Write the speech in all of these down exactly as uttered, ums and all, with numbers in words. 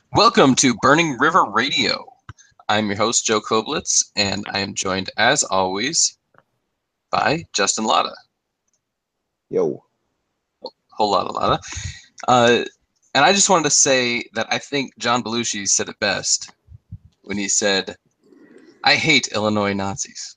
Welcome to Burning River Radio. I'm your host, Joe Koblitz, and I am joined, as always, by Justin Latta. Yo. Whole lot of Latta. Uh, and I just wanted to say that I think John Belushi said it best when he said, I hate Illinois Nazis.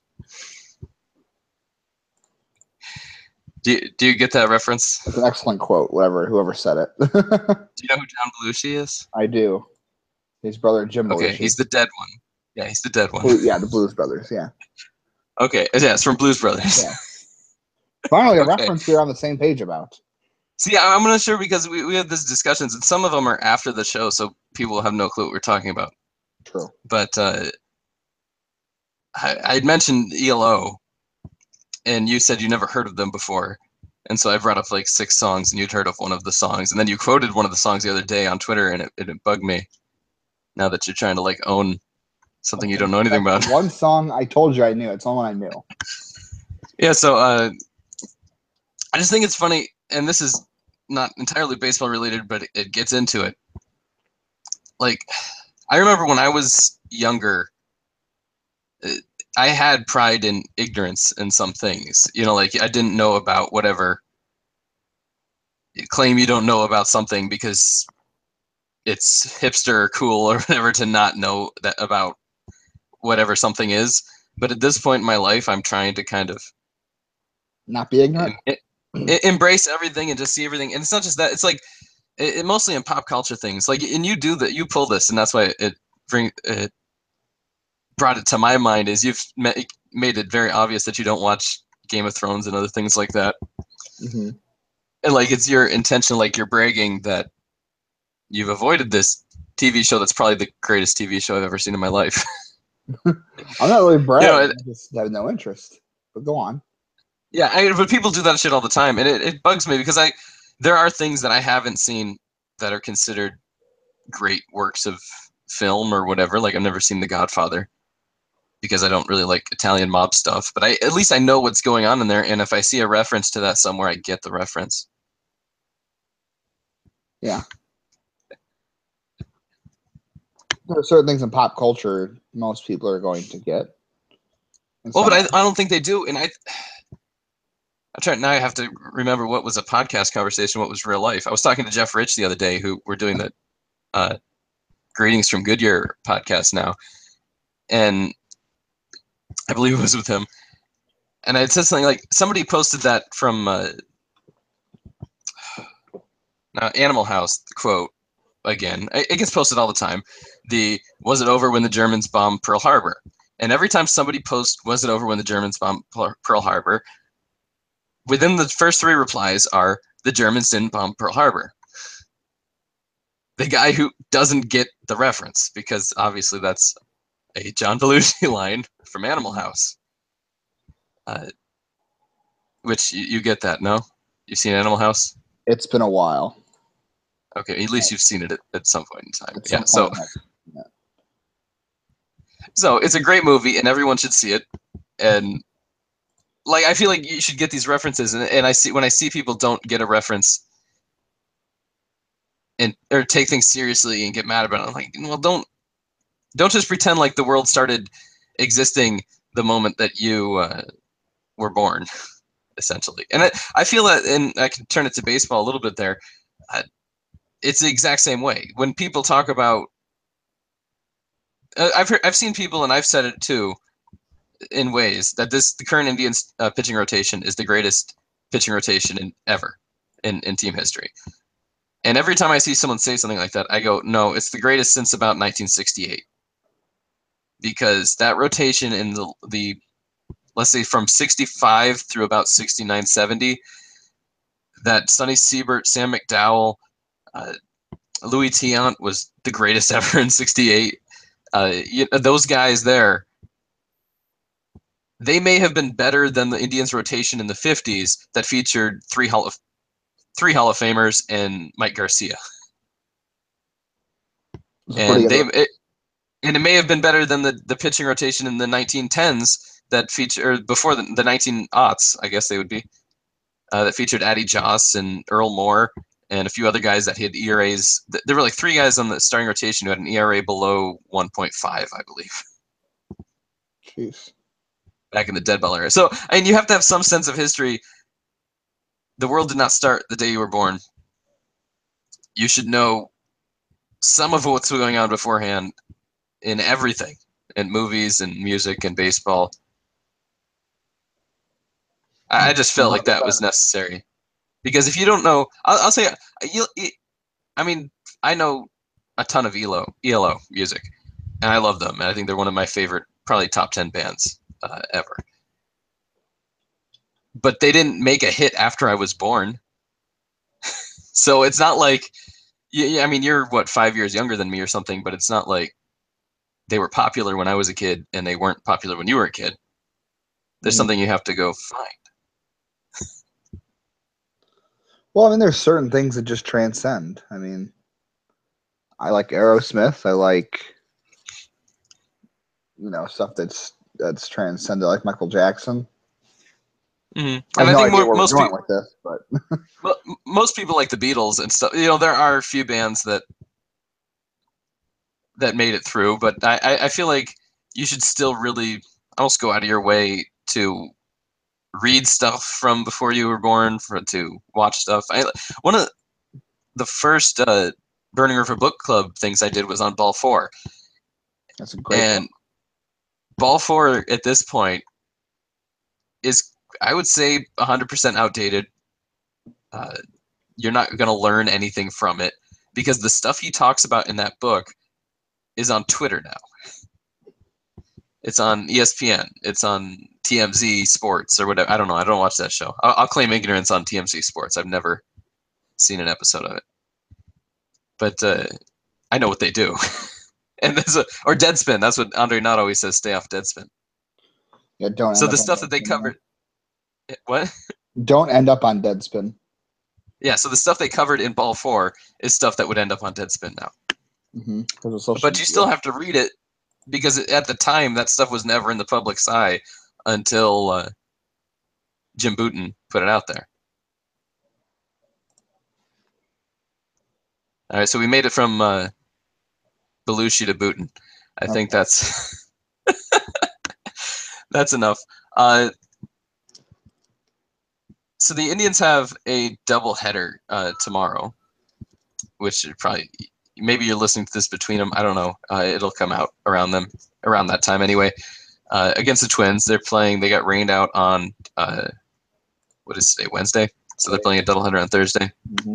Do you, do you get that reference? It's an excellent quote, whatever, whoever said it. Do you know who John Belushi is? I do. His brother, Jim Belushi. Okay, he's the dead one. Yeah, he's the dead one. Blue, yeah, the Blues Brothers, yeah. Okay, yeah, it's from Blues Brothers. Yeah. Finally, a Okay. reference we're on the same page about. See, I'm not sure because we, we had these discussions, and some of them are after the show, so people have no clue what we're talking about. True. But uh, I I had mentioned E L O, and you said you never heard of them before. And so I brought up like six songs, and you'd heard of one of the songs. And then you quoted one of the songs the other day on Twitter, and it, it bugged me now that you're trying to like own something you don't know anything That's about. One song I told you I knew. It's the one I knew. Yeah, so uh, I just think it's funny, and this is not entirely baseball related, but it, it gets into it. Like, I remember when I was younger, it, I had pride in ignorance in some things. You know, like I didn't know about whatever. You claim you don't know about something because it's hipster or cool or whatever to not know that about whatever something is. But at this point in my life, I'm trying to kind of Not be ignorant? em- em- embrace everything and just see everything. And it's not just that. It's like it, it mostly in pop culture things. Like, and you do that. You pull this, and that's why it bring it brought it to my mind. Is you've ma- made it very obvious that you don't watch Game of Thrones and other things like that. Mm-hmm. And like it's your intention, like you're bragging that you've avoided this T V show that's probably the greatest T V show I've ever seen in my life. I'm not really bragging. You know, it- I just have no interest. But go on. Yeah, I, but people do that shit all the time, and it, it bugs me because I there are things that I haven't seen that are considered great works of film or whatever. Like I've never seen The Godfather because I don't really like Italian mob stuff, but I at least I know what's going on in there, and if I see a reference to that somewhere, I get the reference. Yeah. There are certain things in pop culture most people are going to get. And Well, some but I, aren't. I don't think they do, and I I'm trying now. I have to remember what was a podcast conversation, what was real life. I was talking to Jeff Rich the other day, who we're doing the uh, Greetings from Goodyear podcast now, and I believe it was with him. And I had said something like somebody posted that from uh, uh, Animal House the quote again. It, it gets posted all the time. The was it over when the Germans bombed Pearl Harbor? And every time somebody posts was it over when the Germans bombed Pearl Harbor, within the first three replies are the Germans didn't bomb Pearl Harbor. The guy who doesn't get the reference, because obviously that's a John Belushi line from Animal House. Uh, which you, you get that, no? You've seen Animal House? It's been a while. Okay, at least you've seen it at, at some point in time. At some Yeah, so point, yeah. so it's a great movie, and everyone should see it. And like, I feel like you should get these references, and, and I see when I see people don't get a reference and or take things seriously and get mad about it, I'm like, well, don't don't just pretend like the world started existing the moment that you uh, were born, essentially. And I, I feel that, and I can turn it to baseball a little bit there. Uh, it's the exact same way. When people talk about, uh, I've heard, I've seen people, and I've said it too, in ways that this the current Indians uh, pitching rotation is the greatest pitching rotation in ever in, in team history. And every time I see someone say something like that, I go, no, it's the greatest since about nineteen sixty-eight. Because that rotation in the, the let's say from sixty-five through about sixty-nine, seventy, that Sonny Siebert, Sam McDowell, uh, Louis Tiant was the greatest ever in sixty-eight. Uh, you know, those guys there, they may have been better than the Indians rotation in the fifties that featured three Hall of three Hall of Famers and Mike Garcia. And they it, and it may have been better than the, the pitching rotation in the nineteen tens that featured before the, the nineteen aughts, I guess they would be, uh, that featured Addie Joss and Earl Moore and a few other guys that had E R As. There were like three guys on the starting rotation who had an E R A below one point five, I believe. Jeez. Back in the dead ball era. So, I mean, you have to have some sense of history. The world did not start the day you were born. You should know some of what's going on beforehand in everything, in movies and music and baseball. I, I just felt like that was necessary. Because if you don't know, I'll, I'll say, you, I mean, I know a ton of E L O, E L O music, and I love them. And I think they're one of my favorite, probably top ten bands uh, ever. But they didn't make a hit after I was born. So it's not like, yeah, I mean, you're what, five years younger than me or something, but it's not like they were popular when I was a kid and they weren't popular when you were a kid. There's mm-hmm. something you have to go find. Well, I mean, there's certain things that just transcend. I mean, I like Aerosmith. I like, you know, stuff that's that's transcended, like Michael Jackson. Mm-hmm. I have and no I think idea more, where most we're going people, with this, but well, most people like the Beatles and stuff. You know, there are a few bands that that made it through, but I, I feel like you should still really almost go out of your way to read stuff from before you were born, for to watch stuff. I, one of the first uh, Burning River Book Club things I did was on Ball Four. That's a great and book. Ball Four at this point is, I would say, one hundred percent outdated. Uh, you're not going to learn anything from it because the stuff he talks about in that book is on Twitter now. It's on E S P N. It's on T M Z Sports or whatever. I don't know. I don't watch that show. I'll, I'll claim ignorance on T M Z Sports. I've never seen an episode of it. But uh, I know what they do. and there's a, or Deadspin. That's what Andre Knott always says, stay off Deadspin. Yeah, don't. So the stuff that they covered. There. What? Don't end up on Deadspin. Yeah, so the stuff they covered in Ball Four is stuff that would end up on Deadspin now. Mm-hmm. But you still have to read it because at the time that stuff was never in the public's eye until uh, Jim Bouton put it out there. All right, so we made it from uh, Belushi to Bouton. I okay. think that's that's enough. Uh, so the Indians have a doubleheader uh, tomorrow, which probably maybe you're listening to this between them. I don't know. Uh, it'll come out around them around that time anyway. Uh, against the Twins, they're playing. They got rained out on uh, what is today? Wednesday. So they're playing a doubleheader on Thursday. Mm-hmm.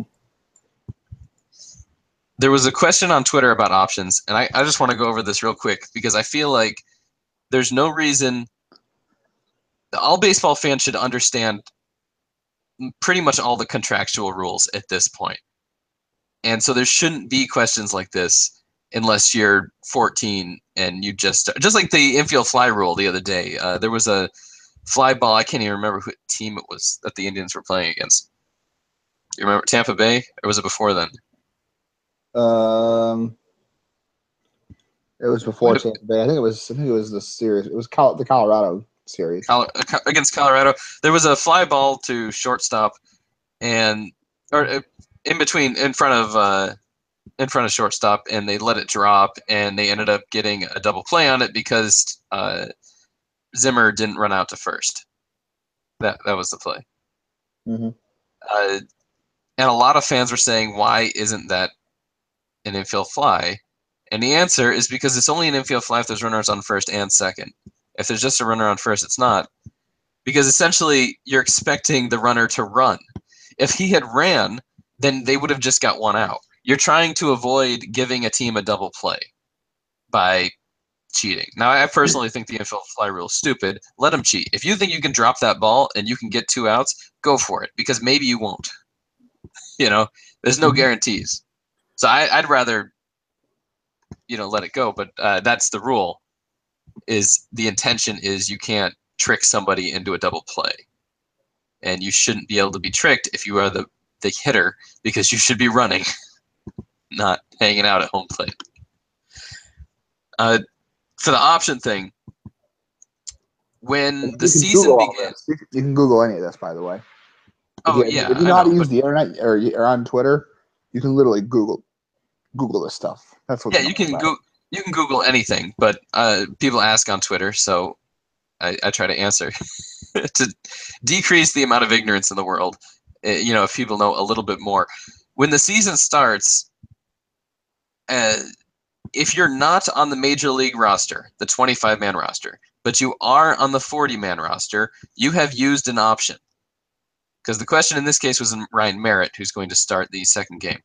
There was a question on Twitter about options, and I, I just want to go over this real quick because I feel like there's no reason. All baseball fans should understand pretty much all the contractual rules at this point. And so there shouldn't be questions like this unless you're fourteen and you just – just like the infield fly rule the other day. Uh, there was a fly ball. I can't even remember who team it was that the Indians were playing against. You remember Tampa Bay? Or was it before then? Um, It was before Tampa Bay. I think it was – I think it was the series. It was Col- the Colorado series. Col- against Colorado. There was a fly ball to shortstop and – or in between, in front of uh, in front of shortstop, and they let it drop, and they ended up getting a double play on it because uh, Zimmer didn't run out to first. That that was the play. Mm-hmm. Uh, and a lot of fans were saying, why isn't that an infield fly? And the answer is because it's only an infield fly if there's runners on first and second. If there's just a runner on first, it's not. Because essentially, you're expecting the runner to run. If he had ran, then they would have just got one out. You're trying to avoid giving a team a double play by cheating. Now, I personally think the infield fly rule is stupid. Let them cheat. If you think you can drop that ball and you can get two outs, go for it, because maybe you won't. You know, there's no guarantees. So I, I'd rather, you know, let it go. But uh, that's the rule. Is the intention is you can't trick somebody into a double play, and you shouldn't be able to be tricked if you are the the hitter, because you should be running, not hanging out at home plate. Uh, for the option thing, when the season began, you can Google any of this, by the way. Oh if you, yeah, if you know I how to know, use but, the internet or, or on Twitter, You can literally Google Google this stuff. That's what. Yeah, you can go. You can Google anything, but uh, people ask on Twitter, so I, I try to answer to decrease the amount of ignorance in the world. Uh, you know, if people know a little bit more, when the season starts, uh, if you're not on the major league roster, the twenty-five man roster, but you are on the forty man roster, you have used an option. Because the question in this case was Ryan Merritt, who's going to start the second game.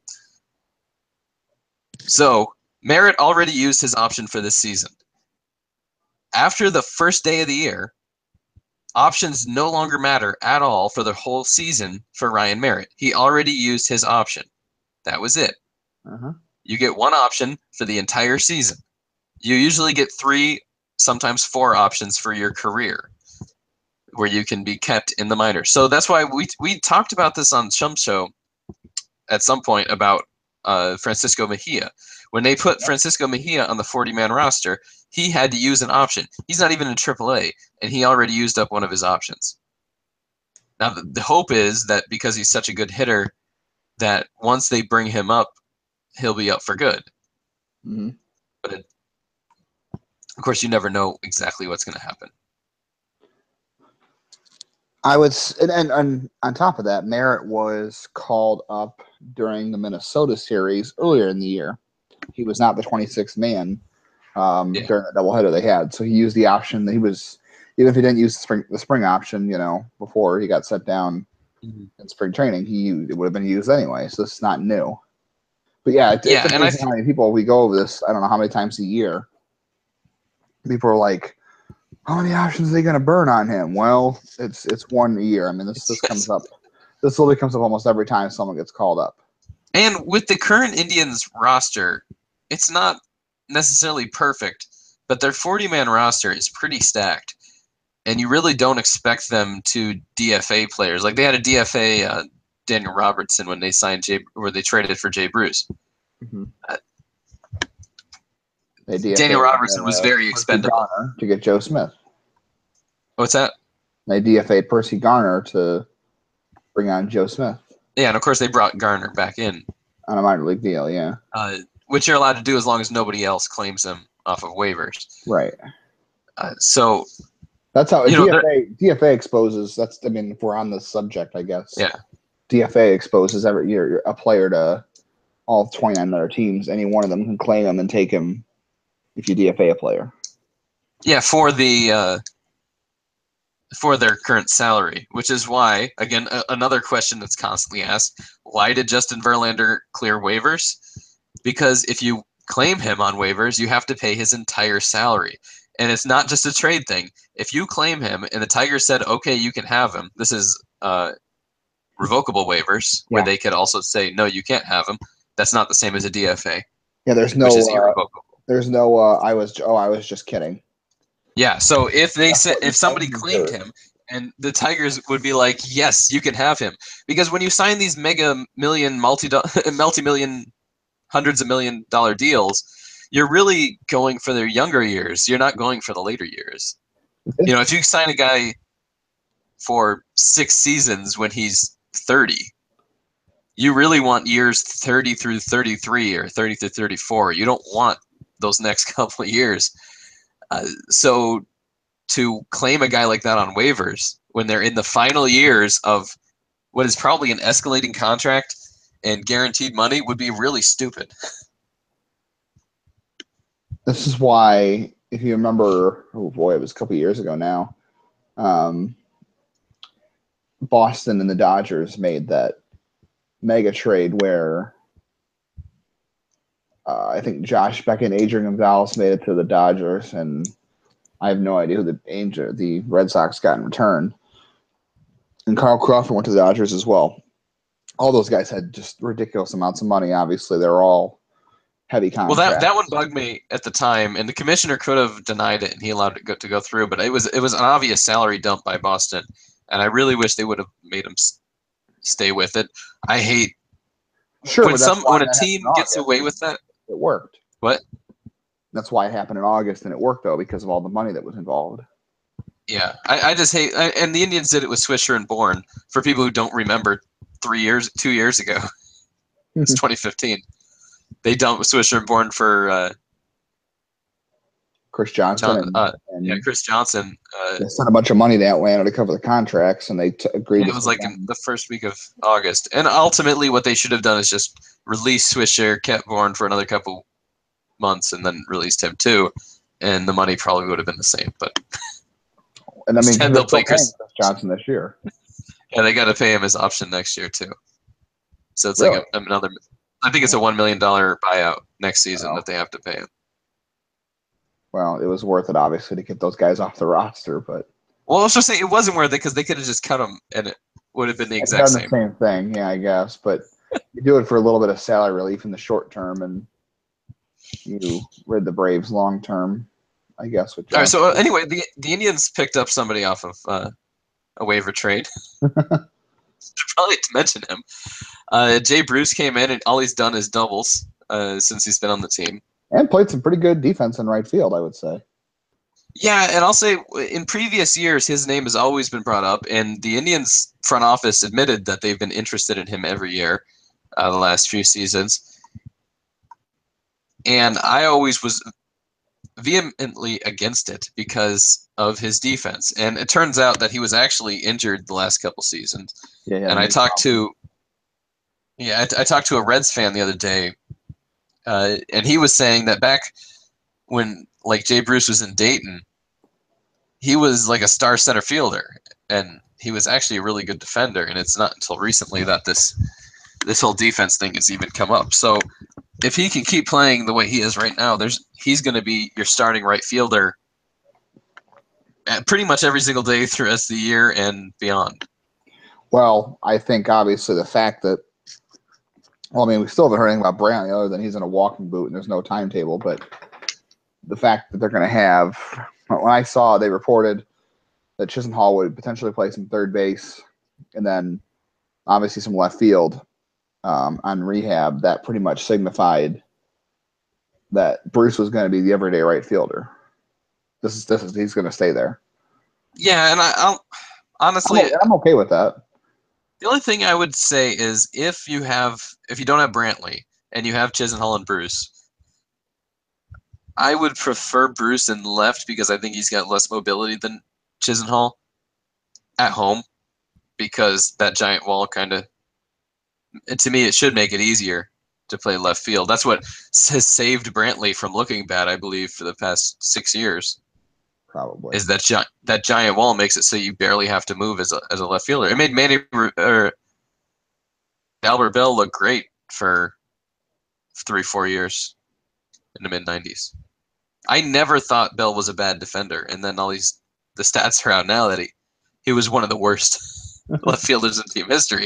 So Merritt already used his option for this season. After the first day of the year, options no longer matter at all for the whole season for Ryan Merritt. He already used his option. That was it. Uh-huh. You get one option for the entire season. You usually get three, sometimes four options for your career where you can be kept in the minors. So that's why we we talked about this on Chum Show at some point about uh, Francisco Mejia. When they put Francisco Mejia on the forty man roster, he had to use an option. He's not even in triple A, and he already used up one of his options. Now, the, the hope is that because he's such a good hitter, that once they bring him up, he'll be up for good. Mm-hmm. But it, of course, you never know exactly what's going to happen. I would, and, and, and on top of that, Merritt was called up during the Minnesota series earlier in the year. He was not the twenty-sixth man um, Yeah. during the doubleheader they had, so he used the option that he was. Even if he didn't use the spring, the spring option, you know, before he got set down mm-hmm. in spring training, he it would have been used anyway. So it's not new. But yeah, it, yeah, it's and I amazing how many people we go over this. I don't know how many times a year. People are like, "How many options are they going to burn on him?" Well, it's it's one a year. I mean, this this comes up. This literally comes up almost every time someone gets called up. And with the current Indians roster, it's not necessarily perfect, but their forty man roster is pretty stacked. And you really don't expect them to D F A players. Like they had a D F A uh, Daniel Robertson when they signed Jay, where they traded for Jay Bruce. Mm-hmm. Uh, they D F A, Daniel Robertson uh, was very expendable to get Joe Smith. What's that? They D F A'd Percy Garner to bring on Joe Smith. Yeah, and of course they brought Garner back in on a minor league deal. Yeah, uh, which you're allowed to do as long as nobody else claims him off of waivers. Right. Uh, so. That's how you D F A know, D F A exposes. That's I mean, if we're on this subject, I guess. Yeah. D F A exposes every year a player to all twenty-nine other teams. Any one of them can claim him and take him if you D F A a player. Yeah, for the uh, for their current salary, which is why again a- another question that's constantly asked: why did Justin Verlander clear waivers? Because if you claim him on waivers, you have to pay his entire salary. And it's not just a trade thing. If you claim him and the Tigers said, okay, you can have him, this is uh, revocable waivers, where yeah. they could also say, no, you can't have him. That's not the same as a D F A. Yeah, there's no, which is uh, irrevocable. There's no, uh, I was, oh, I was just kidding. Yeah, so if they That's said, if somebody do. claimed him, and the Tigers would be like, yes, you can have him. Because when you sign these mega million, multi, multi-million, hundreds of million dollar deals, you're really going for their younger years. You're not going for the later years. You know, if you sign a guy for six seasons when he's thirty, you really want years thirty through thirty-three or thirty through thirty-four. You don't want those next couple of years. Uh, so to claim a guy like that on waivers when they're in the final years of what is probably an escalating contract and guaranteed money would be really stupid. This is why, if you remember, oh boy, it was a couple years ago now, um, Boston and the Dodgers made that mega trade where uh, I think Josh Beck and Adrian Gonzalez made it to the Dodgers, and I have no idea who the Angel, the Red Sox got in return. And Carl Crawford went to the Dodgers as well. All those guys had just ridiculous amounts of money. Obviously, they're all heavy contracts. Well, that that one bugged me at the time, and the commissioner could have denied it, and he allowed it go, to go through. But it was it was an obvious salary dump by Boston, and I really wish they would have made him s- stay with it. I hate sure when some when a team gets away with that. It worked. What? That's why it happened in August, and it worked though because of all the money that was involved. Yeah, I, I just hate, I, and the Indians did it with Swisher and Bourne. For people who don't remember, three years, two years ago. It's twenty fifteen. They dumped Swisher, born for uh, Chris Johnson John, and, uh, and yeah, Chris Johnson. Uh, they sent a bunch of money to Atlanta to cover the contracts, and they t- agreed. and to it was sit like down. in the first week of August. And ultimately, what they should have done is just release Swisher, kept Bourne for another couple months, and then released him too. And the money probably would have been the same. But and I mean, instead, they're they'll still play paying Chris. Chris Johnson this year. Yeah, they got to pay him his option next year too. So it's Really? like a, another. I think it's a one million dollar buyout next season Oh. that they have to pay him. Well, it was worth it, obviously, to get those guys off the roster, but Well, let's just say it wasn't worth it because they could have just cut him, and it would have been the it's exact done the same. same thing, yeah, I guess. But you do it for a little bit of salary relief in the short term, and you rid the Braves long term, I guess. With All right. Johnson. So uh, anyway, the the Indians picked up somebody off of uh, a waiver trade. Probably to mention him. Uh, Jay Bruce came in, and all he's done is doubles uh, since he's been on the team. And played some pretty good defense in right field, I would say. Yeah, and I'll say in previous years, his name has always been brought up, and the Indians front office admitted that they've been interested in him every year, uh, the last few seasons. And I always was vehemently against it because of his defense. And it turns out that he was actually injured the last couple seasons. Yeah, yeah. And I talked to, yeah, I, I talked to a Reds fan the other day, uh, and he was saying that back when like Jay Bruce was in Dayton, he was like a star center fielder, and he was actually a really good defender. And it's not until recently that this this whole defense thing has even come up. So if he can keep playing the way he is right now, there's he's going to be your starting right fielder at pretty much every single day through the rest of the year and beyond. Well, I think obviously the fact that, well, I mean, we still haven't heard anything about Brantley other than he's in a walking boot and there's no timetable, but the fact that they're going to have, when I saw they reported that Chisenhall would potentially play some third base and then obviously some left field um, on rehab, that pretty much signified that Bruce was going to be the everyday right fielder. This is this is he's going to stay there. Yeah, and I, I'll honestly, I'm, I'm okay with that. the only thing I would say is if you have if you don't have Brantley and you have Chisenhall and Bruce, I would prefer Bruce in left because I think he's got less mobility than Chisenhall at home, because that giant wall kind of, to me, it should make it easier to play left field. That's what has saved Brantley from looking bad, I believe, for the past six years. Probably is that gi- that giant wall makes it so you barely have to move as a as a left fielder. It made Manny or Albert Bell look great for three four years in the mid nineties. I never thought Bell was a bad defender, and then all these the stats are out now that he he was one of the worst left fielders in team history.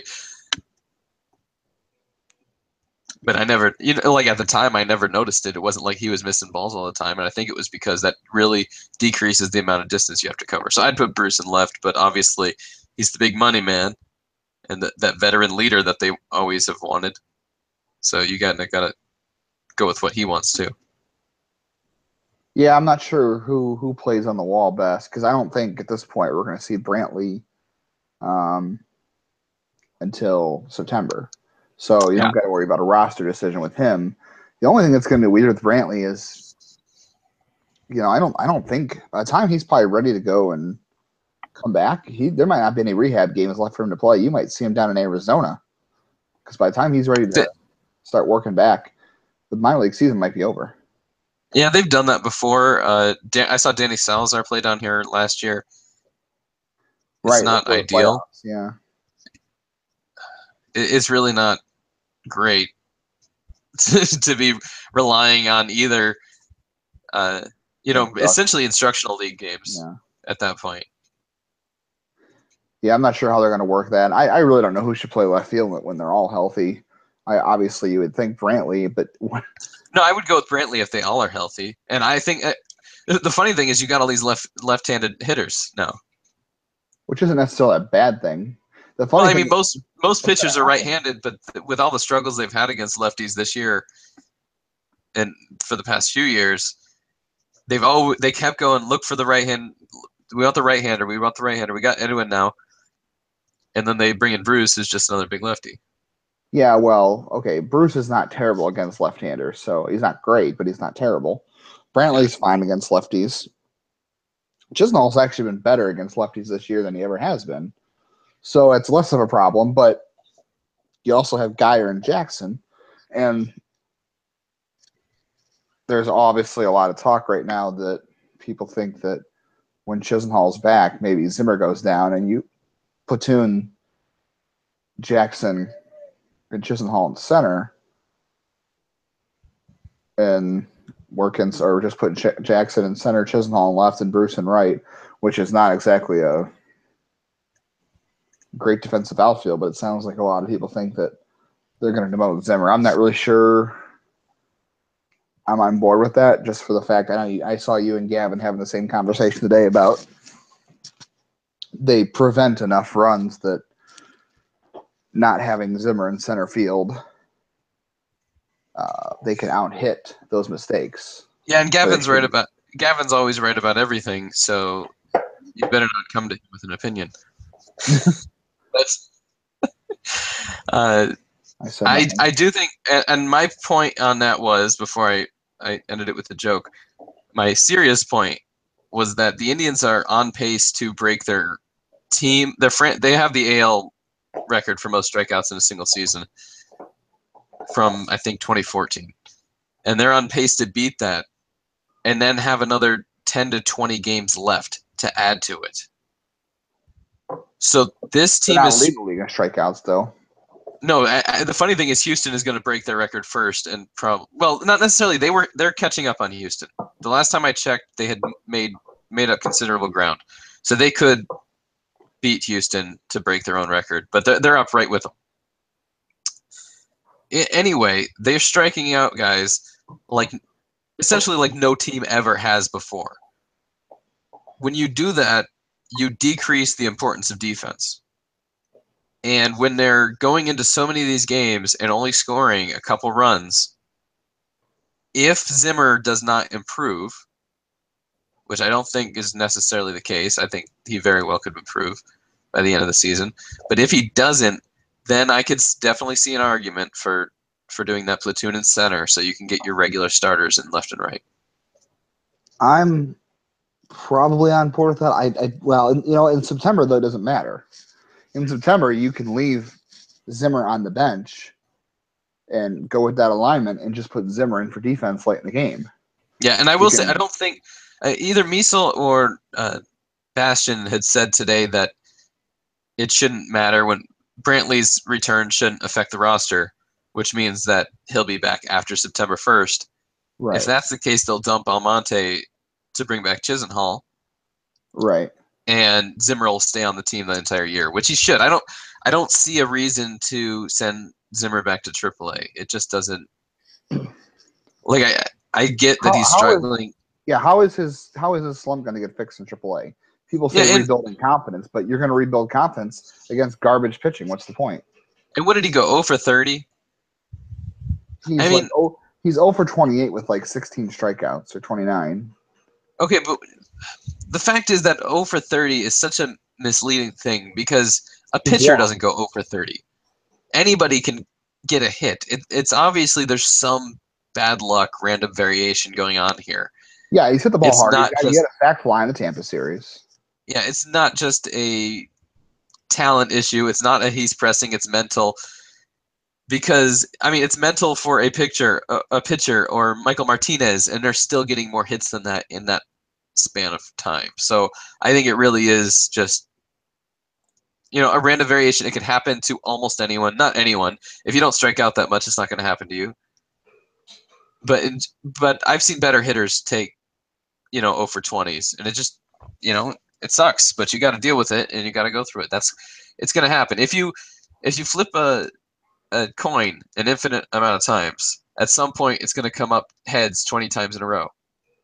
But I never, you know, like at the time, I never noticed it. It wasn't like he was missing balls all the time, and I think it was because that really decreases the amount of distance you have to cover. So I'd put Bruce in left, but obviously he's the big money man and the, that veteran leader that they always have wanted. So you got to got to go with what he wants to. Yeah, I'm not sure who who plays on the wall best because I don't think at this point we're going to see Brantley um, until September. So you Yeah. don't got to worry about a roster decision with him. The only thing that's going to be weird with Brantley is, you know, I don't I don't think by the time he's probably ready to go and come back, he there might not be any rehab games left for him to play. You might see him down in Arizona because by the time he's ready to start working back, the minor league season might be over. Yeah, they've done that before. Uh, Dan- I saw Danny Salazar play down here last year. It's Right, not before the ideal. playoffs, yeah. It- It's really not great to, to be relying on either, uh, you know, Instruct- essentially instructional league games Yeah. at that point. Yeah, I'm not sure how they're going to work that. I, I really don't know who should play left field when- when they're all healthy. I obviously you would think Brantley, but No, I would go with Brantley if they all are healthy. And I think uh, the funny thing is you got all these left left-handed hitters now. which isn't necessarily a bad thing. The funny Well, I thing mean, most most what's pitchers gonna are happen? right-handed, but with all the struggles they've had against lefties this year and for the past few years, they've all they kept going. Look for the right hand. We want the right-hander. We want the right-hander. We got Edwin now, and then they bring in Bruce, who's just another big lefty. Yeah, well, okay. Bruce is not terrible against left-handers, so he's not great, but he's not terrible. Brantley's fine against lefties. Chisenhall's actually been better against lefties this year than he ever has been. So it's less of a problem, but you also have Geyer and Jackson. And there's obviously a lot of talk right now that people think that when Chisenhall's back, maybe Zimmer goes down and you platoon Jackson and Chisenhall in center and work in, or just put J- Jackson in center, Chisenhall in left, and Bruce in right, which is not exactly a great defensive outfield, but it sounds like a lot of people think that they're going to demote Zimmer. I'm not really sure I'm on board with that, just for the fact I know you, I saw you and Gavin having the same conversation today about they prevent enough runs that not having Zimmer in center field, uh, they can out hit those mistakes. Yeah, and Gavin's right about Gavin's always right about everything, so you better not come to him with an opinion. That's uh, I I, I do think, and my point on that was, before I, I ended it with a joke, my serious point was that the Indians are on pace to break their team. Their fran- they have the A L record for most strikeouts in a single season from, I think, twenty fourteen. And they're on pace to beat that and then have another ten to twenty games left to add to it. So this team they're not is legally in strikeouts, though. No, I, I, the funny thing is Houston is going to break their record first, and prob- well, not necessarily. They were they're catching up on Houston. The last time I checked, they had made made up considerable ground, so they could beat Houston to break their own record. But they're they're up right with them. I, anyway, they're striking out guys like essentially like no team ever has before. When you do that, you decrease the importance of defense. And when they're going into so many of these games and only scoring a couple runs, if Zimmer does not improve, which I don't think is necessarily the case, I think he very well could improve by the end of the season. But if he doesn't, then I could definitely see an argument for, for doing that platoon in center so you can get your regular starters in left and right. I'm probably on board with that. I, I well, you know, in September, though, it doesn't matter. In September, you can leave Zimmer on the bench and go with that alignment and just put Zimmer in for defense late in the game. Yeah, and I will say, I don't think uh, either Miesel or uh, Bastian had said today that it shouldn't matter when Brantley's return shouldn't affect the roster, which means that he'll be back after September first. Right. If that's the case, they'll dump Almonte to bring back Chisenhall. Right. And Zimmer will stay on the team the entire year, which he should. I don't I don't see a reason to send Zimmer back to triple A. It just doesn't like I I get that how, he's struggling. Is, yeah, how is his how is his slump going to get fixed in triple A? People say yeah, and, rebuilding confidence, but you're going to rebuild confidence against garbage pitching. What's the point? And what did he go oh for thirty? He's I mean, like, oh, he's oh for twenty-eight with like sixteen strikeouts or twenty-nine. Okay, but the fact is that oh for thirty is such a misleading thing because a pitcher yeah. doesn't go oh for thirty. Anybody can get a hit. It, it's obviously there's some bad luck, random variation going on here. Yeah, he's hit the ball it's hard. Not he, just, he had a sac fly in the Tampa series. Yeah, it's not just a talent issue. It's not a he's pressing. It's mental. Because I mean, it's mental for a pitcher, a, a pitcher, or Michael Martinez, and they're still getting more hits than that in that span of time. So I think it really is just, you know, a random variation. It could happen to almost anyone, not anyone. If you don't strike out that much, it's not going to happen to you. But but I've seen better hitters take, you know, oh for twenties, and it just, you know, it sucks. But you got to deal with it, and you got to go through it. That's it's going to happen. If you if you flip a a coin an infinite amount of times, at some point it's going to come up heads twenty times in a row.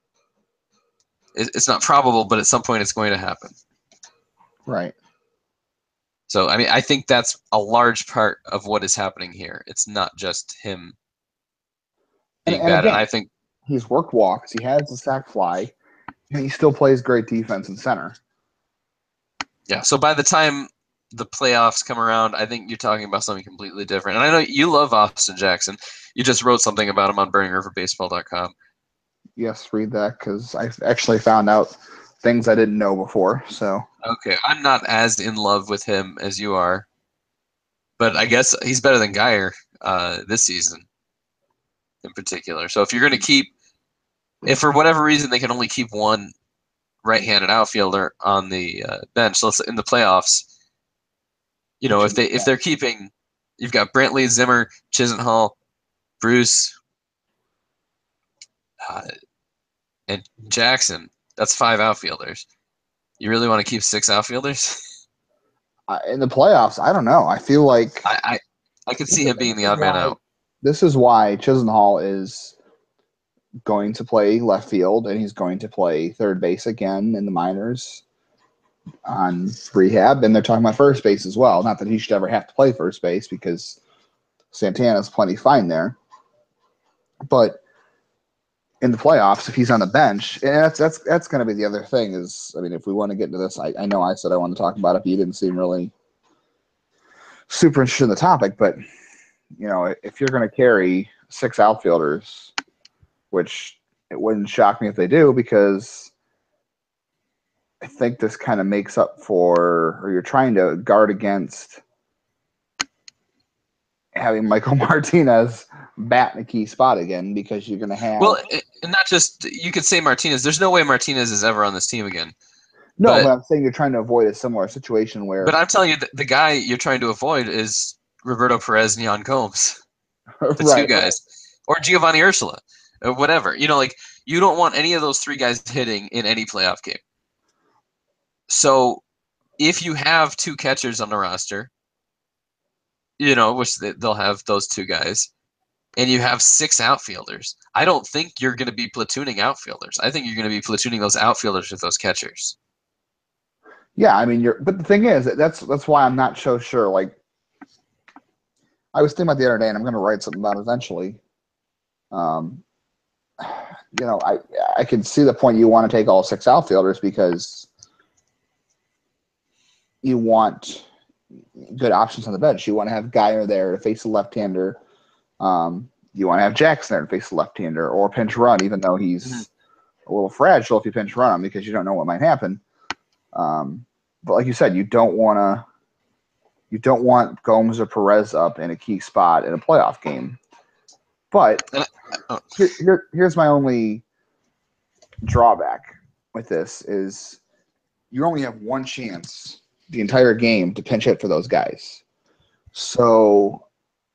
It's not probable, but at some point it's going to happen. Right. So, I mean, I think that's a large part of what is happening here. It's not just him being and, and bad. Again, and I think he's worked walks. He has the sac fly, and he still plays great defense in center. Yeah. So by the time the playoffs come around, I think you're talking about something completely different. And I know you love Austin Jackson. You just wrote something about him on burning river baseball dot com. Yes, read that because I actually found out things I didn't know before. So okay, I'm not as in love with him as you are, but I guess he's better than Geyer uh, this season in particular. So if you're going to keep, if for whatever reason they can only keep one right-handed outfielder on the uh, bench, so let's in the playoffs, you know, if they if they're keeping, you've got Brantley, Zimmer, Chisenhall, Bruce, uh, and Jackson. That's five outfielders. You really want to keep six outfielders? uh, in the playoffs, I don't know. I feel like I I, I could see him being the odd man out. This is why Chisenhall is going to play left field, and he's going to play third base again in the minors on rehab, and they're talking about first base as well. Not that he should ever have to play first base because Santana's plenty fine there. But in the playoffs, if he's on the bench, and that's that's that's going to be the other thing is, I mean, if we want to get into this, I, I know I said I want to talk about it, but you didn't seem really super interested in the topic. But, you know, if you're going to carry six outfielders, which it wouldn't shock me if they do, because I think this kind of makes up for, or you're trying to guard against having Michael Martinez bat in a key spot again, because you're going to have. Well, it, not just, you could say Martinez. There's no way Martinez is ever on this team again. No, but, but I'm saying you're trying to avoid a similar situation where. But I'm telling you, the, the guy you're trying to avoid is Roberto Perez and Yan Gomes, the right, two guys, right. or Giovanni Urshela, or whatever. You know, like you don't want any of those three guys hitting in any playoff game. So, if you have two catchers on the roster, you know, which they, they'll have those two guys, and you have six outfielders, I don't think you're going to be platooning outfielders. I think you're going to be platooning those outfielders with those catchers. Yeah, I mean, you're. But the thing is, that's that's why I'm not so sure. Like, I was thinking about the other day, and I'm going to write something about it eventually. Um, you know, I I can see the point you want to take all six outfielders because you want good options on the bench. You want to have Geyer there to face a left-hander. Um, you want to have Jackson there to face a left-hander or pinch run, even though he's mm-hmm. a little fragile if you pinch run him because you don't know what might happen. Um, but like you said, you don't want to. You don't want Gomes or Perez up in a key spot in a playoff game. But here, here, here's my only drawback with this is you only have one chance the entire game to pinch hit for those guys. So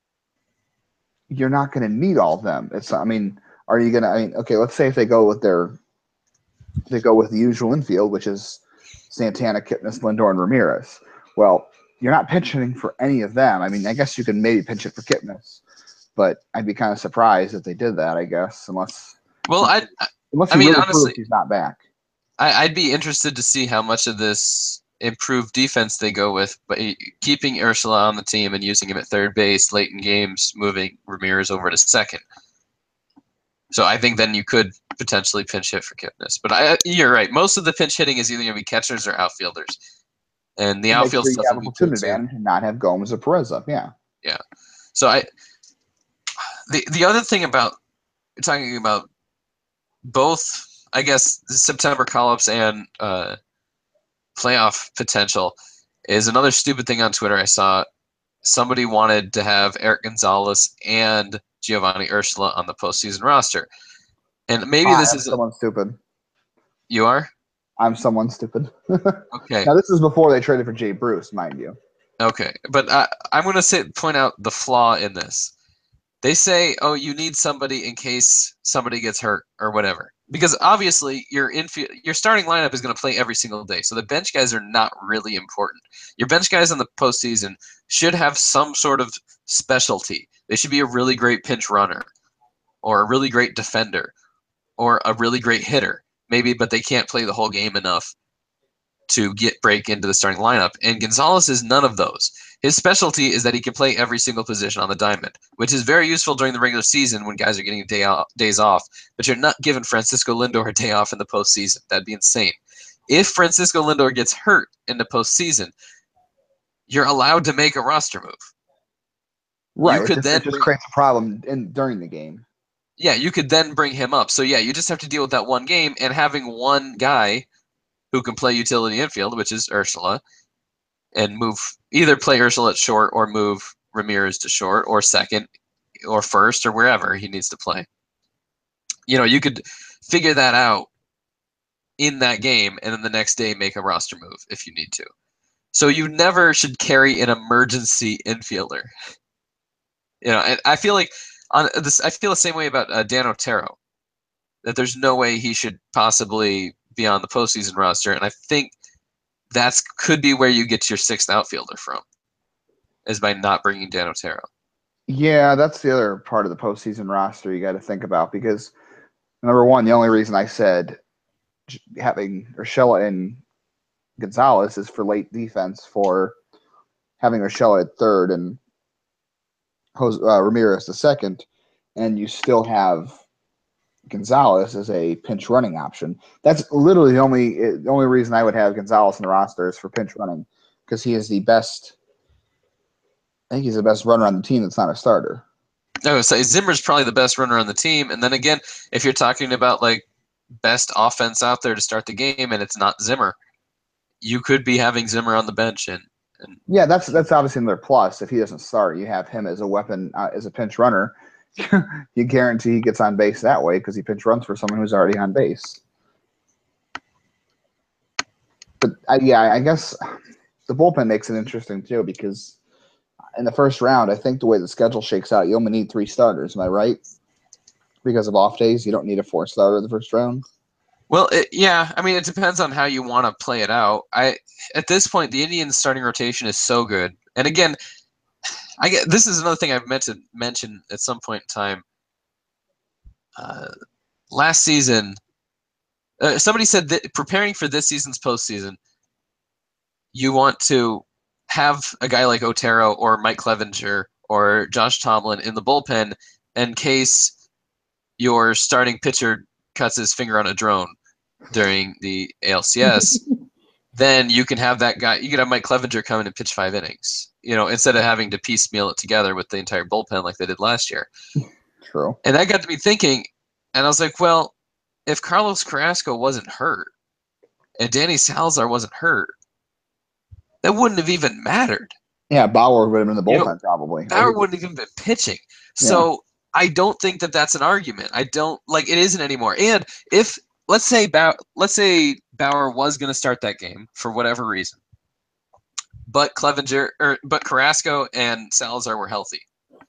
you're not going to need all of them. It's I mean, are you going to I mean, okay, let's say if they go with their they go with the usual infield, which is Santana, Kipnis, Lindor, and Ramirez. Well, you're not pinch hitting for any of them. I mean, I guess you could maybe pinch it for Kipnis, but I'd be kind of surprised if they did that, I guess, unless well, I unless I mean, really honestly, he's not back. I, I'd be interested to see how much of this improved defense they go with, but keeping Urshela on the team and using him at third base late in games, moving Ramirez over to second. So I think then you could potentially pinch hit for Kipnis. But I, you're right. Most of the pinch hitting is either going to be catchers or outfielders. And the outfield stuff have a platoon advantage and not have Gomes or Perez up. Yeah. Yeah. So I the the other thing about talking about both, I guess, the September call-ups and uh, playoff potential is another stupid thing on Twitter I saw. Somebody wanted to have Eric Gonzalez and Giovanni Urshela on the postseason roster. And maybe ah, this is someone stupid. You are? I'm someone stupid. Okay. Now this is before they traded for Jay Bruce, mind you. Okay, but I, I'm going to say point out the flaw in this. They say, "Oh, you need somebody in case somebody gets hurt or whatever," because obviously your infield, your starting lineup is going to play every single day. So the bench guys are not really important. Your bench guys in the postseason should have some sort of specialty. They should be a really great pinch runner, or a really great defender, or a really great hitter. Maybe, but they can't play the whole game enough to get break into the starting lineup. And Gonzalez is none of those. His specialty is that he can play every single position on the diamond, which is very useful during the regular season when guys are getting day off, days off. But you're not giving Francisco Lindor a day off in the postseason. That'd be insane. If Francisco Lindor gets hurt in the postseason, you're allowed to make a roster move. Right. You It could just, then it just bring, creates a problem in during the game. yeah, you could then bring him up. So yeah, you just have to deal with that one game and having one guy who can play utility infield, which is Urshela, and move either play Urshela at short or move Ramirez to short or second or first or wherever he needs to play. You know, you could figure that out in that game and then the next day make a roster move if you need to. So you never should carry an emergency infielder. You know, and I feel like on this, I feel the same way about uh, Dan Otero, that there's no way he should possibly be on the postseason roster, and I think that's could be where you get your sixth outfielder from, is by not bringing Dan Otero. Yeah, that's the other part of the postseason roster you got to think about because number one, the only reason I said having Urshela and Gonzalez is for late defense for having Urshela at third and Jose, uh, Ramirez the second, and you still have Gonzalez as a pinch running option. That's literally the only the only reason I would have Gonzalez in the roster is for pinch running because he is the best. I think he's the best runner on the team that's not a starter. No, so Zimmer's probably the best runner on the team, and then again, if you're talking about like best offense out there to start the game, and it's not Zimmer, you could be having Zimmer on the bench, and, and yeah, that's that's obviously another plus. If he doesn't start, you have him as a weapon uh, as a pinch runner. You guarantee he gets on base that way because he pinch runs for someone who's already on base. But uh, yeah, I guess the bullpen makes it interesting too because in the first round, I think the way the schedule shakes out, you only need three starters. Am I right? Because of off days, you don't need a four starter in the first round. Well, it, yeah, I mean, it depends on how you want to play it out. I at this point, the Indians' starting rotation is so good, and again, I get this is another thing I've meant to mention at some point in time. Uh, last season, uh, somebody said that preparing for this season's postseason, you want to have a guy like Otero or Mike Clevenger or Josh Tomlin in the bullpen in case your starting pitcher cuts his finger on a drone during the A L C S. Then you can have that guy. You can have Mike Clevenger come in and pitch five innings. You know, instead of having to piecemeal it together with the entire bullpen like they did last year. True. And that got to me thinking, and I was like, well, if Carlos Carrasco wasn't hurt and Danny Salazar wasn't hurt, that wouldn't have even mattered. Yeah, Bauer would have been in the bullpen you know, probably. Bauer wouldn't have even been pitching. So yeah. I don't think that that's an argument. I don't like it isn't anymore. And if let's say Bauer, let's say Bauer was going to start that game for whatever reason, but Clevenger or but Carrasco and Salazar were healthy,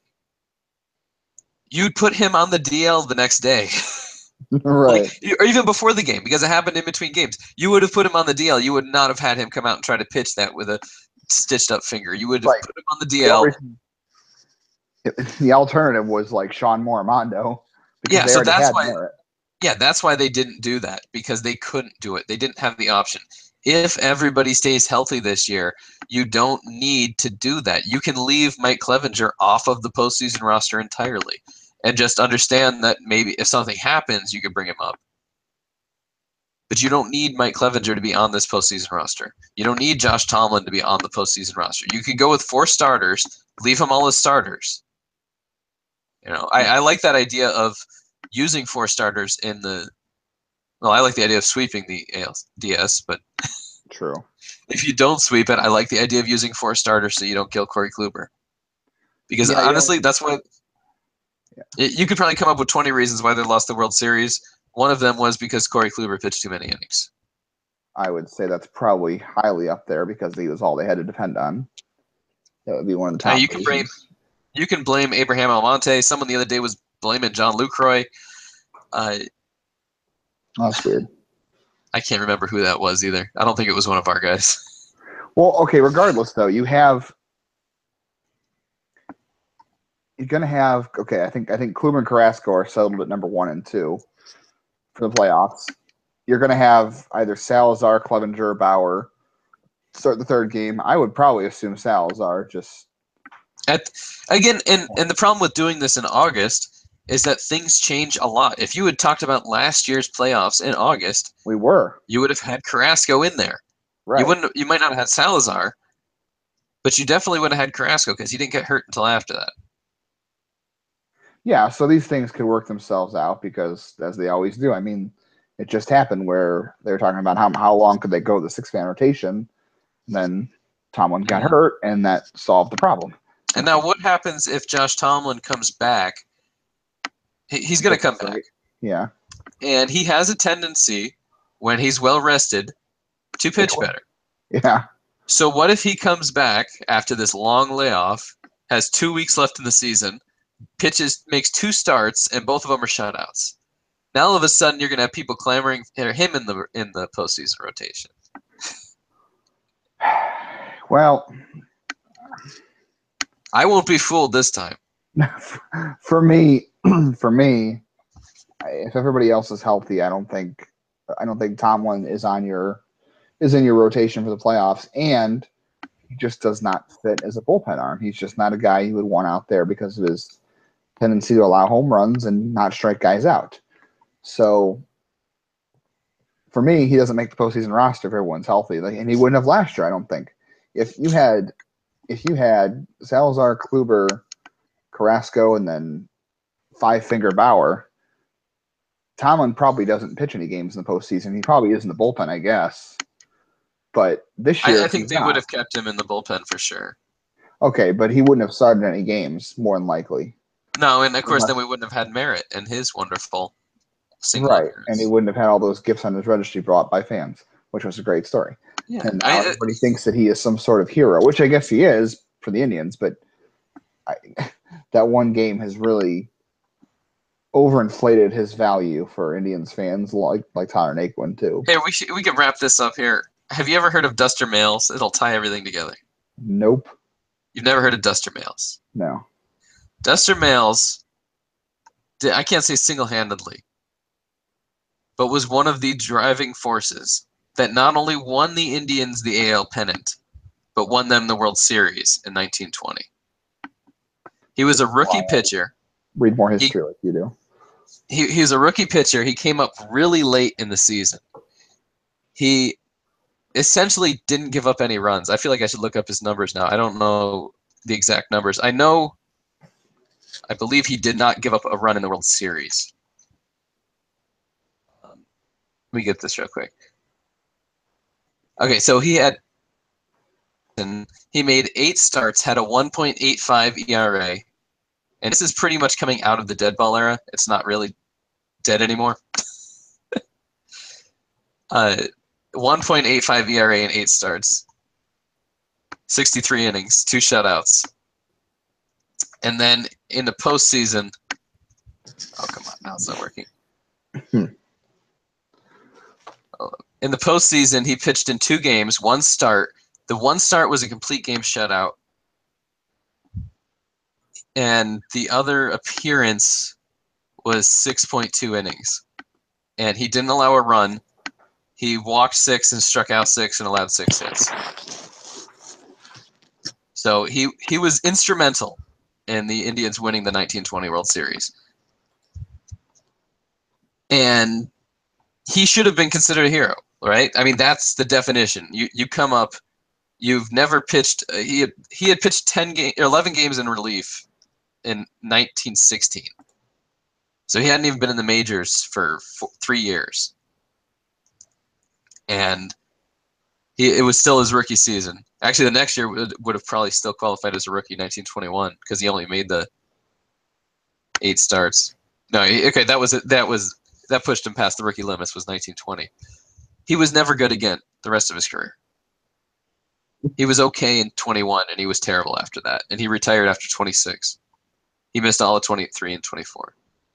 you'd put him on the D L the next day. Right. Like, or even before the game, because it happened in between games. You would have put him on the D L. You would not have had him come out and try to pitch that with a stitched up finger. You would have right. put him on the D L. The alternative was like Sean Moramondo. Yeah, so that's why. Merit. Yeah, that's why they didn't do that, because they couldn't do it. They didn't have the option. If everybody stays healthy this year, you don't need to do that. You can leave Mike Clevenger off of the postseason roster entirely. And just understand that maybe if something happens, you could bring him up. But you don't need Mike Clevenger to be on this postseason roster. You don't need Josh Tomlin to be on the postseason roster. You could go with four starters, leave them all as starters. You know, I, I like that idea of using four starters in the. Well, I like the idea of sweeping the A L D S, but true. If you don't sweep it, I like the idea of using four starters so you don't kill Corey Kluber. Because yeah, honestly, that's what. Yeah. You could probably come up with twenty reasons why they lost the World Series. One of them was because Corey Kluber pitched too many innings. I would say that's probably highly up there because he was all they had to depend on. That would be one of the top. Uh, you can blame, you can blame Abraham Almonte. Someone the other day was blaming John Lucroy. Uh, that's weird. I can't remember who that was either. I don't think it was one of our guys. Well, okay. Regardless, though, you have. You're gonna have okay. I think I think Kluber and Carrasco are settled at number one and two for the playoffs. You're gonna have either Salazar, Clevenger, or Bauer start the third game. I would probably assume Salazar. Just at again, and and the problem with doing this in August is that things change a lot. If you had talked about last year's playoffs in August, we were. You would have had Carrasco in there. Right. You wouldn't. You might not have had Salazar. But you definitely would have had Carrasco because he didn't get hurt until after that. Yeah, so these things could work themselves out because, as they always do, I mean, it just happened where they were talking about how how long could they go the six man rotation. And then Tomlin got Mhm. hurt, and that solved the problem. And now, what happens if Josh Tomlin comes back? He, he's going to come back. Yeah. And he has a tendency, when he's well rested, to pitch better. Yeah. So what if he comes back after this long layoff, has two weeks left in the season, pitches, makes two starts, and both of them are shutouts? Now all of a sudden you're going to have people clamoring for him in the in the postseason rotation. Well, I won't be fooled this time. For me, for me, if everybody else is healthy, I don't think I don't think Tomlin is on your is in your rotation for the playoffs, and he just does not fit as a bullpen arm. He's just not a guy you would want out there because of his tendency to allow home runs and not strike guys out. So for me, he doesn't make the postseason roster if everyone's healthy, like, and he wouldn't have last year. I don't think. If you had, if you had Salazar, Kluber, Carrasco, and then Five Finger Bauer, Tomlin probably doesn't pitch any games in the postseason. He probably is in the bullpen, I guess. But this year, I, I think he's they not. would have kept him in the bullpen for sure. Okay, but he wouldn't have started any games, more than likely. No, and of course, Unless- then we wouldn't have had Merritt and his wonderful single Right, appearance. and he wouldn't have had all those gifts on his registry brought by fans, which was a great story. Yeah, And now I- everybody thinks that he is some sort of hero, which I guess he is for the Indians, but I, that one game has really overinflated his value for Indians fans, like like Tyler Naquin too. Hey, we should, we can wrap this up here. Have you ever heard of Duster Males? It'll tie everything together. Nope, You've never heard of Duster Males? no. Duster Males, did, I can't say single-handedly, but was one of the driving forces that not only won the Indians the A L pennant, but won them the World Series in nineteen twenty. He was a rookie Wow. pitcher. Read more history like you do. He, he was a rookie pitcher. He came up really late in the season. He essentially didn't give up any runs. I feel like I should look up his numbers now. I don't know the exact numbers. I know, I believe he did not give up a run in the World Series. Um, let me get this real quick. Okay, so he had, and he made eight starts, had a one point eight five E R A, and this is pretty much coming out of the dead ball era. It's not really dead anymore. uh, one point eight five E R A in eight starts, sixty-three innings, two shutouts. And then in the postseason, oh, come on, now it's not working. In the postseason, he pitched in two games, one start. The one start was a complete game shutout. And the other appearance was six point two innings. And he didn't allow a run. He walked six and struck out six and allowed six hits. So he, he was instrumental in the Indians winning the nineteen twenty World Series. And he should have been considered a hero, right? I mean, that's the definition. You you come up, you've never pitched. Uh, he had, he had pitched ten game, eleven games in relief in nineteen sixteen. So he hadn't even been in the majors for four, three years. And he it was still his rookie season. Actually, the next year would, would have probably still qualified as a rookie, nineteen twenty-one, because he only made the eight starts. No, okay, that was that was that pushed him past the rookie limits. Was nineteen twenty. He was never good again the rest of his career. He was okay in twenty-one, and he was terrible after that. And he retired after twenty-six. He missed all of twenty-three and twenty-four.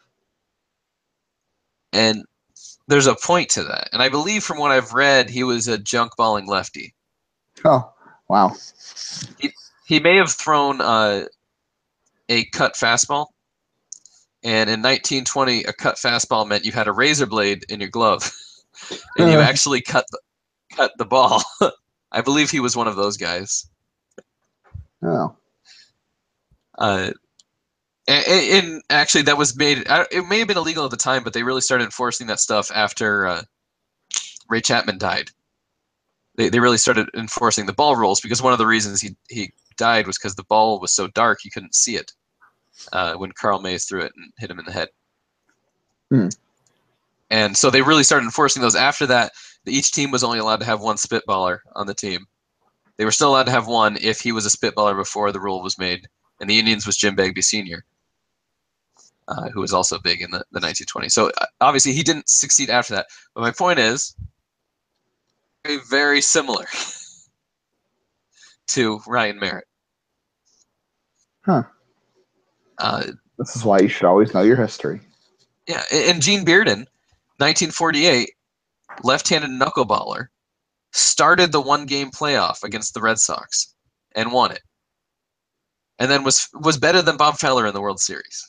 And there's a point to that. And I believe from what I've read, he was a junk balling lefty. Oh, wow. He, he may have thrown uh, a cut fastball. And in nineteen twenty, a cut fastball meant you had a razor blade in your glove. And you actually cut the, cut the ball. I believe he was one of those guys. Oh. Uh, and, and actually, that was made. It may have been illegal at the time, but they really started enforcing that stuff after uh, Ray Chapman died. they, they really started enforcing the ball rules, because one of the reasons he, he died was because the ball was so dark you couldn't see it uh, when Carl Mays threw it and hit him in the head. Hmm. And so they really started enforcing those. After that, each team was only allowed to have one spitballer on the team. They were still allowed to have one if he was a spitballer before the rule was made. And the Indians was Jim Begbie Senior, uh, who was also big in the, the nineteen twenties. So uh, obviously he didn't succeed after that. But my point is, very, very similar to Ryan Merritt. Huh. Uh, this is why you should always know your history. Yeah, and Gene Bearden, nineteen forty-eight, left-handed knuckleballer, started the one-game playoff against the Red Sox and won it. And then was was better than Bob Feller in the World Series.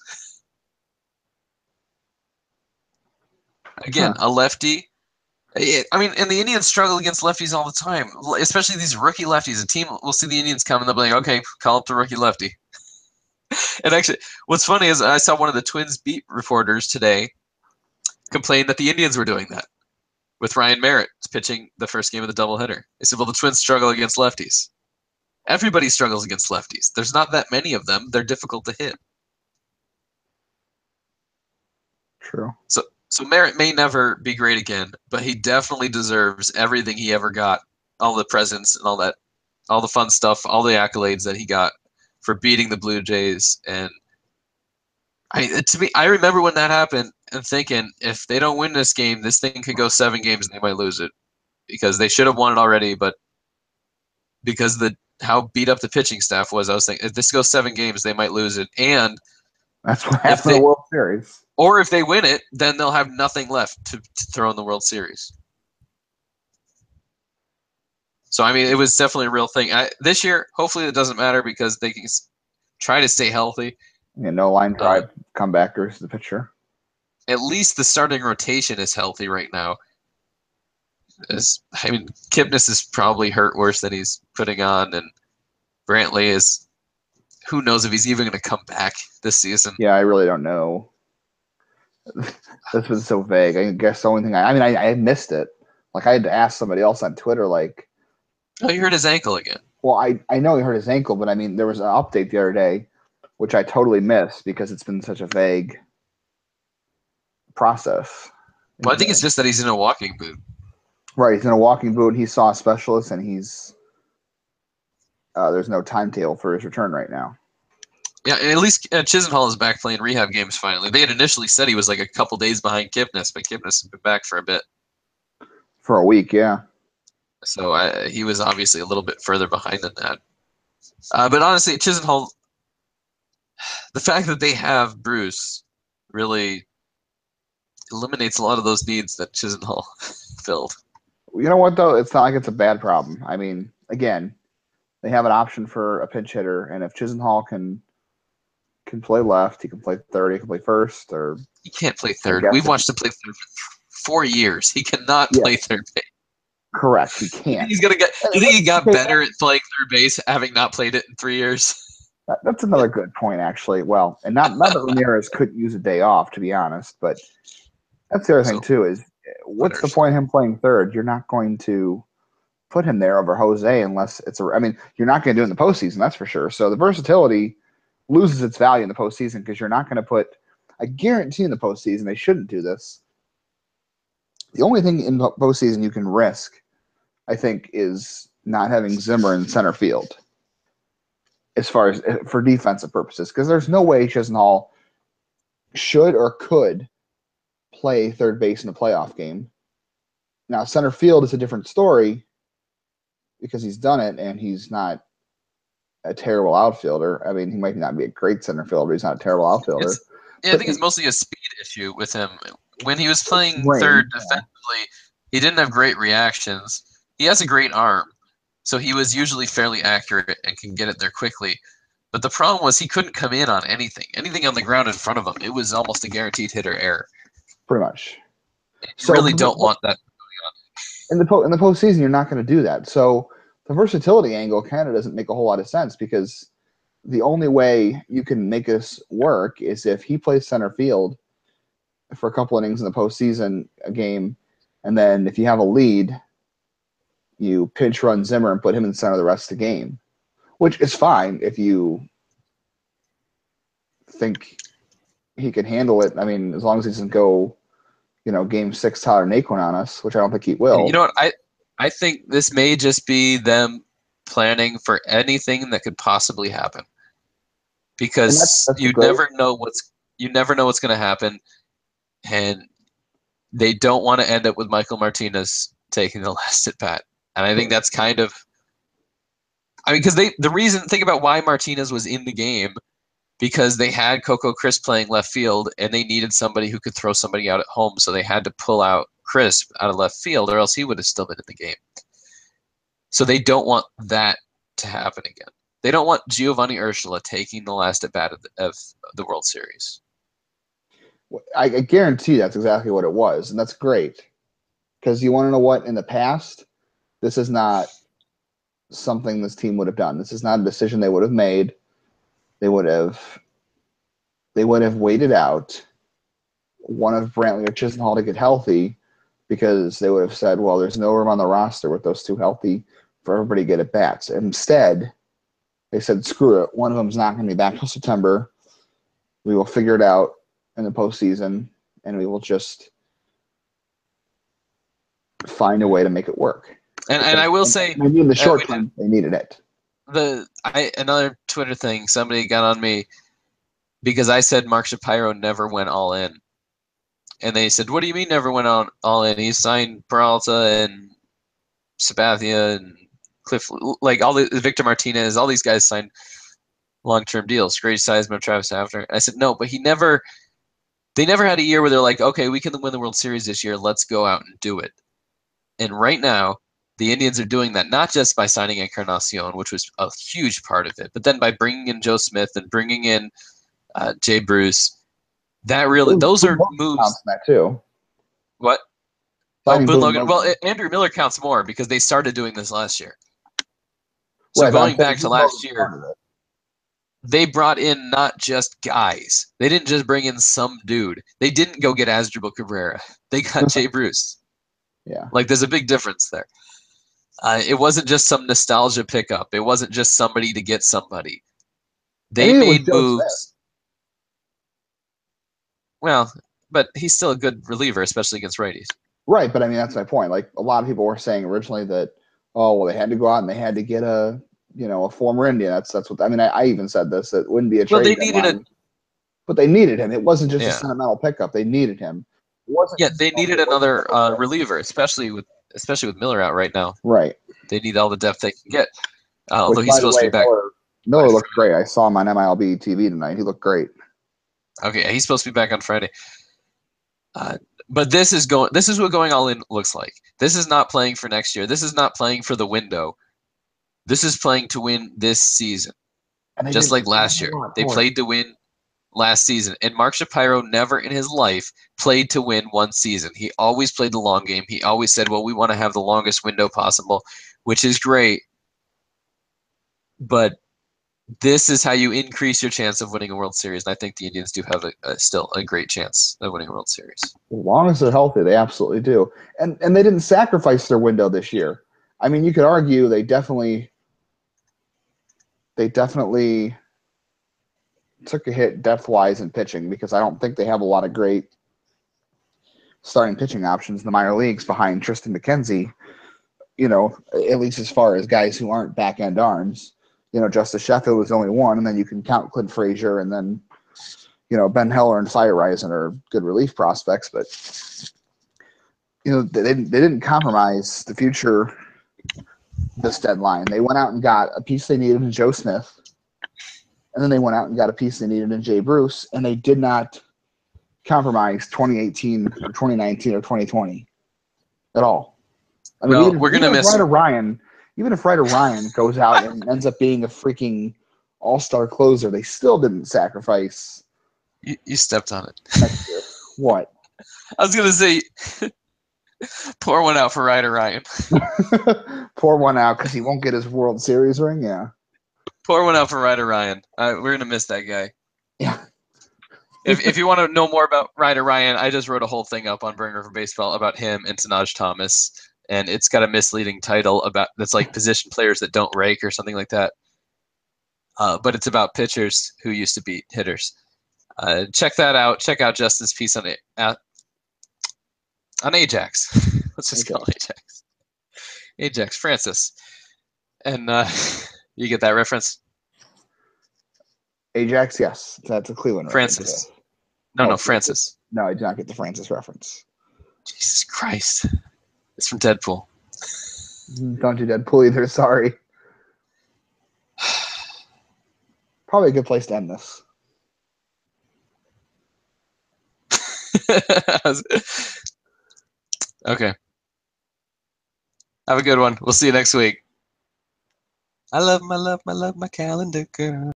Again, huh. a lefty. I mean, and the Indians struggle against lefties all the time, especially these rookie lefties. A team will see the Indians come and they'll be like, okay, call up the rookie lefty. And actually, what's funny is I saw one of the Twins beat reporters today complain that the Indians were doing that with Ryan Merritt pitching the first game of the doubleheader. They said, well, the Twins struggle against lefties. Everybody struggles against lefties. There's not that many of them. They're difficult to hit. True. So, so Merritt may never be great again, but he definitely deserves everything he ever got, all the presents and all that, all the fun stuff, all the accolades that he got for beating the Blue Jays. And I, to me, I remember when that happened and thinking, if they don't win this game, this thing could go seven games and they might lose it, because they should have won it already. But because the how beat up the pitching staff was, I was thinking, if this goes seven games, they might lose it. And that's what happened in the World Series. Or if they win it, then they'll have nothing left to, to throw in the World Series. So, I mean, it was definitely a real thing. I, this year, hopefully it doesn't matter because they can try to stay healthy. Yeah, no line drive uh, comebackers, the pitcher. At least the starting rotation is healthy right now. As, I mean, Kipnis is probably hurt worse than he's putting on, and Brantley is, who knows if he's even going to come back this season. Yeah, I really don't know. This was so vague. I guess the only thing I, I mean, I, I missed it. Like, I had to ask somebody else on Twitter, like, oh, he hurt his ankle again. Well, I, I know he hurt his ankle, but I mean, there was an update the other day, which I totally missed because it's been such a vague process. Well, I think it's just that he's in a walking boot. Right, he's in a walking boot. He saw a specialist, and he's uh, there's no timetable for his return right now. Yeah, at least uh, Chisenhall is back playing rehab games finally. They had initially said he was like a couple days behind Kipnis, but Kipnis has been back for a bit. For a week, yeah. So uh, he was obviously a little bit further behind than that. Uh, but honestly, Chisenhall, the fact that they have Bruce really eliminates a lot of those needs that Chisenhall filled. You know what, though? It's not like it's a bad problem. I mean, again, they have an option for a pinch hitter, and if Chisenhall can can play left, he can play third, he can play first, or he can't play third. We've watched him play third for four years. He cannot yeah. play third base. Correct, he can't. You think he's gonna get? You think he got better at playing third base having not played it in three years? That, that's another good point, actually. Well, and not not that Ramirez couldn't use a day off, to be honest, but that's the other thing So, too. Is what's letters. the point of him playing third? You're not going to put him there over Jose unless it's a. I mean, you're not going to do it in the postseason, that's for sure. So the versatility loses its value in the postseason because you're not going to put. I guarantee in the postseason they shouldn't do this. The only thing in the postseason you can risk, I think, is not having Zimmer in center field as far as for defensive purposes, because there's no way Chisenhall should or could play third base in a playoff game. Now, center field is a different story because he's done it and he's not a terrible outfielder. I mean, he might not be a great center fielder, but he's not a terrible outfielder. It's, yeah, but I think it's mostly a speed issue with him. When he was playing Range, third yeah. defensively, he didn't have great reactions. He has a great arm, so he was usually fairly accurate and can get it there quickly. But the problem was he couldn't come in on anything. Anything on the ground in front of him, it was almost a guaranteed hitter error. Pretty much. You So, really don't want that. In the, po- in the postseason, you're not going to do that. So the versatility angle kind of doesn't make a whole lot of sense because the only way you can make this work is if he plays center field for a couple innings in the postseason a game, and then if you have a lead, you pinch run Zimmer and put him in the center of the rest of the game, which is fine if you think he can handle it. I mean, as long as he doesn't go, you know, game six Tyler Naquin on us, which I don't think he will. You know what? I I think this may just be them planning for anything that could possibly happen, because that's, that's you great. never know what's you never know what's going to happen, and they don't want to end up with Michael Martinez taking the last at bat. And I think that's kind of, I mean, because they the reason think about why Martinez was in the game, because they had Coco Crisp playing left field, and they needed somebody who could throw somebody out at home, so they had to pull out Crisp out of left field, or else he would have still been in the game. So they don't want that to happen again. They don't want Giovanni Urshela taking the last at bat of the, of the World Series. I, I guarantee that's exactly what it was, and that's great. Because you want to know what? In the past, this is not something this team would have done. This is not a decision they would have made. They would have they would have waited out one of Brantley or Chisenhall to get healthy, because they would have said, well, there's no room on the roster with those two healthy for everybody to get at bats. Instead, they said, screw it. One of them's not going to be back till September. We will figure it out in the postseason, and we will just find a way to make it work. And and I will say, maybe in the short uh, term, they needed it. The I another Twitter thing, somebody got on me because I said Mark Shapiro never went all in. And they said, what do you mean never went on all in? He signed Peralta and Sabathia and Cliff, like all the Victor Martinez, all these guys signed long-term deals. Grady Seisman, Travis Hafner. I said, no, but he never, they never had a year where they're like, okay, we can win the World Series this year. Let's go out and do it. And right now, the Indians are doing that, not just by signing Encarnacion, which was a huge part of it, but then by bringing in Joe Smith and bringing in uh, Jay Bruce. That really, those are moves. That too. What? Oh, Boone Logan. Well, it, Andrew Miller counts more because they started doing this last year. So right, going back to last year, they brought in not just guys. They didn't just bring in some dude. They didn't go get Asdrubal Cabrera. They got Jay Bruce. Yeah. Like, there's a big difference there. Uh, it wasn't just some nostalgia pickup. It wasn't just somebody to get somebody. They made moves. Well, but he's still a good reliever, especially against righties. Right, but I mean, that's my point. Like, a lot of people were saying originally that, oh, well, they had to go out and they had to get a, you know, a former Indian. That's that's what I mean. I, I even said this. It wouldn't be a trade. Well, they needed a, but they needed him. It wasn't just yeah. a sentimental pickup. They needed him. It wasn't yeah, they needed another uh, reliever, especially with especially with Miller out right now. Right. They need all the depth they can get. Uh, although Which, he's supposed way, to be back. Miller, Miller looked great. I saw him on M I L B T V tonight. He looked great. Okay, he's supposed to be back on Friday. Uh, but this is going. This is what going all in looks like. This is not playing for next year. This is not playing for the window. This is playing to win this season, just like last year. They played to win last season, and Mark Shapiro never in his life played to win one season. He always played the long game. He always said, "Well, we want to have the longest window possible," which is great. But this is how you increase your chance of winning a World Series, and I think the Indians do have a, a, still a great chance of winning a World Series. As long as they're healthy, they absolutely do. And and they didn't sacrifice their window this year. I mean, you could argue they definitely they definitely took a hit depth-wise in pitching, because I don't think they have a lot of great starting pitching options in the minor leagues behind Tristan McKenzie, you know, at least as far as guys who aren't back-end arms. You know, Justice Sheffield was only one, and then you can count Clint Frazier, and then, you know, Ben Heller and Feyereisen are good relief prospects. But, you know, they didn't, they didn't compromise the future this deadline. They went out and got a piece they needed in Joe Smith, and then they went out and got a piece they needed in Jay Bruce, and they did not compromise twenty eighteen or twenty nineteen or twenty twenty at all. I mean, well, even, we're going to miss Ryder Ryan. Even if Ryder Ryan goes out and ends up being a freaking all-star closer, they still didn't sacrifice. You, you stepped on it. Next year. What? I was going to say, pour one out for Ryder Ryan. Pour one out because he won't get his World Series ring? Yeah. Pour one out for Ryder Ryan. Uh, we're going to miss that guy. Yeah. if if you want to know more about Ryder Ryan, I just wrote a whole thing up on Burner for Baseball about him and Tanaj Thomas. and it's got a misleading title about that's like position players that don't rake or something like that. Uh, but it's about pitchers who used to beat hitters. Uh, check that out. Check out Justin's piece on it uh, on Ajax. Let's just call it Ajax. Ajax Francis, and uh, you get that reference. Ajax, yes, that's a Cleveland Francis. reference. No, Oh, no, Francis. No, I did not get the Francis reference. Jesus Christ. It's from Deadpool. Don't do Deadpool either, sorry. Probably a good place to end this. Okay. Have a good one. We'll see you next week. I love my love, my love, my calendar girl.